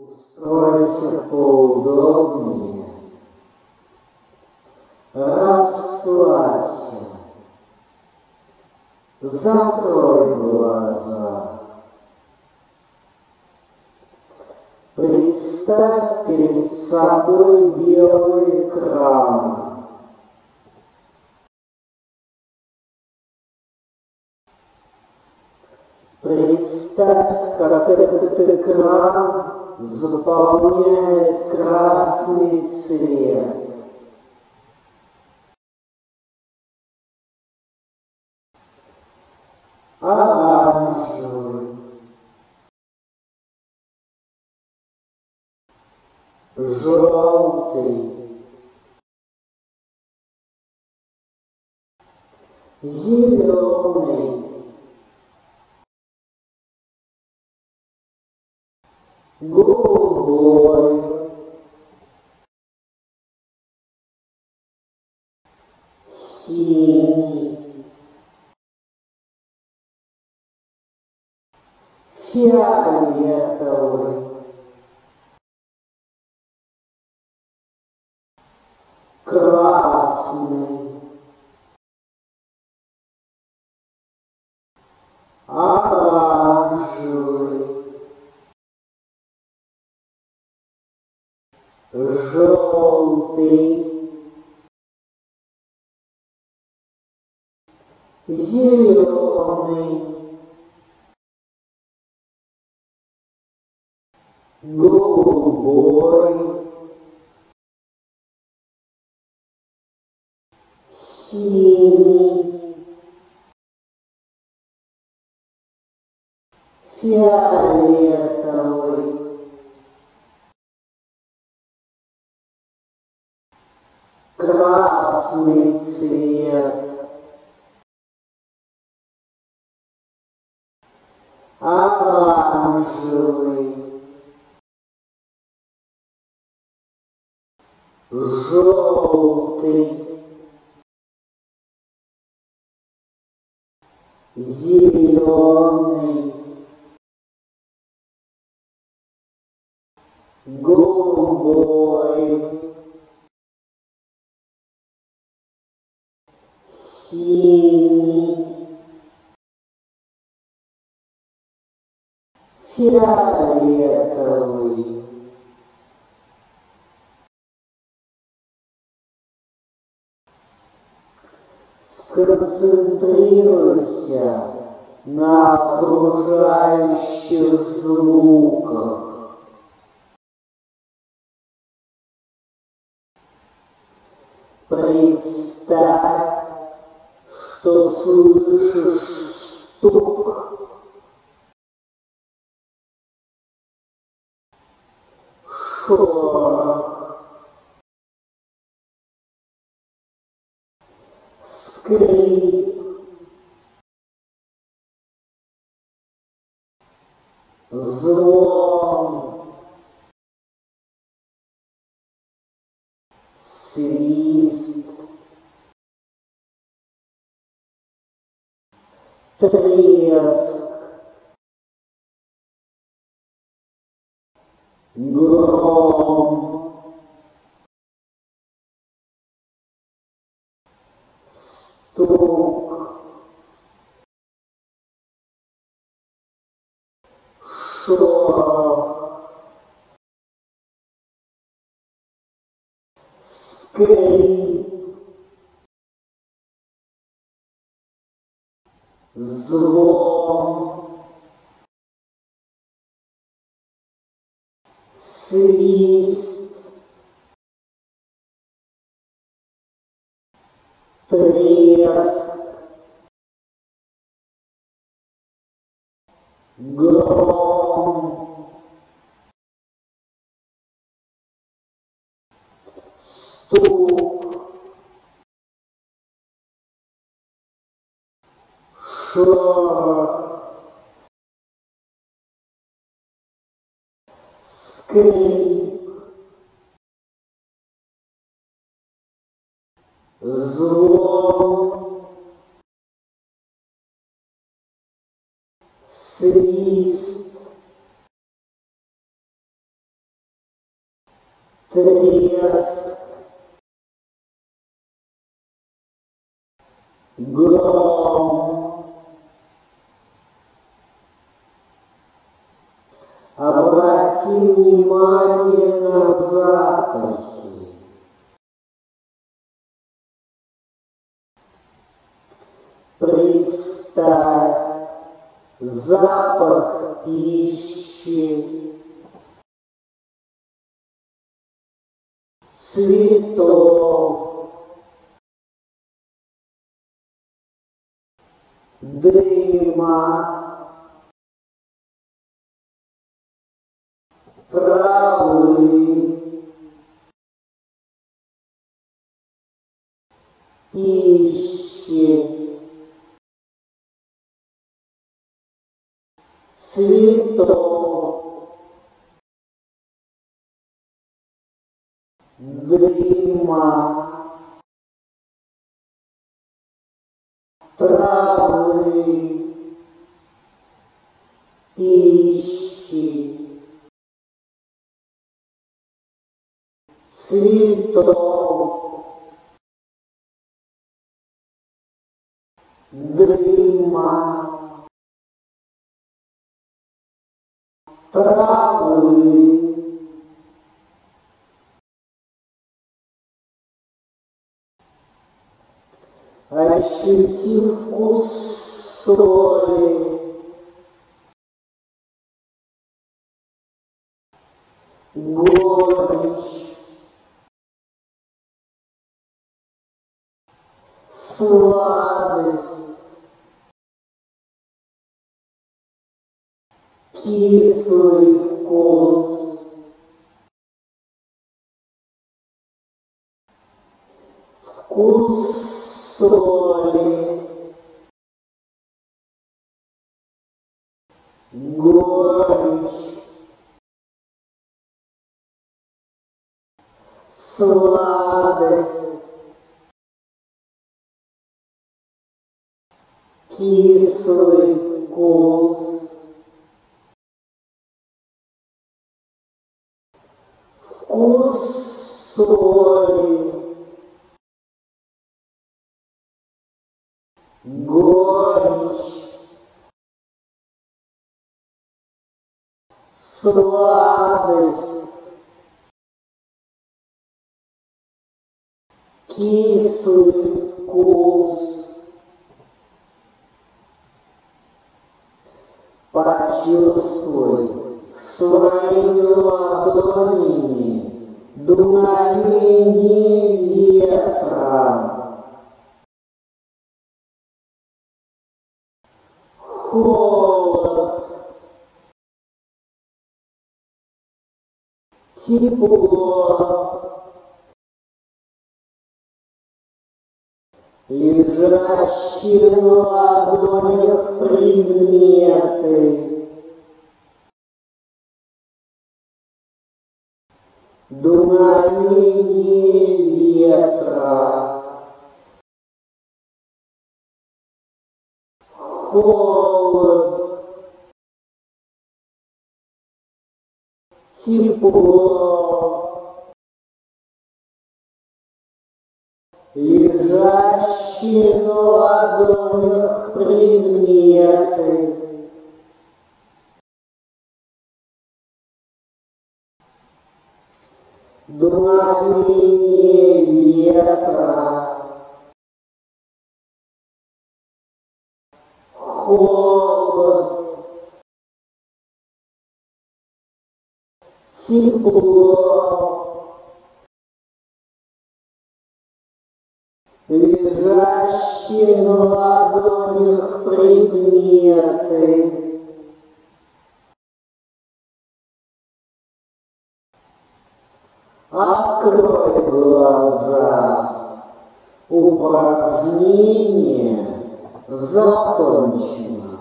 Устройся поудобнее, расслабься, закрой глаза. Представь перед собой белый экран. Представь, как этот экран заполняет красный цвет. Оранжевый, желтый, зеленый, голубой, синий, фиолетовый, красный, оранжевый, желтый, зеленый, голубой, синий, фиолетовый, красный цвет, оранжевый, желтый, зеленый, голубой, синий, фиолетовый. Сконцентрируйся на окружающих звуках. Представь, что слышишь стук, шорох, скрип, звон, свист, треск, гром, стук, шорох, скрип, звон, свист, треск, гром, стук, шорох, скрип, звон, свист, треск, гром. Обрати внимание на запахи. Представь запах пищи, цветов, дыма, травы, пищи, цветов, дыма, травы, пищи, цветов, дыма, травы. Ощути вкус соли, горечь, сладость, кислый вкус, вкус соли, горечь, сладость, кислый вкус, вкус соли, горечь, сладость, кислый вкус. Почувствуй своими ладонями дуновение ветра, холод, тепло, лежащие на ладонях предметы, дуновение ветра, холод, тепло, лежащие на ладонях предметы, дуновение ветра, холод, тепло, лежащие на ладонях предметы, открой глаза. Упражнение закончено.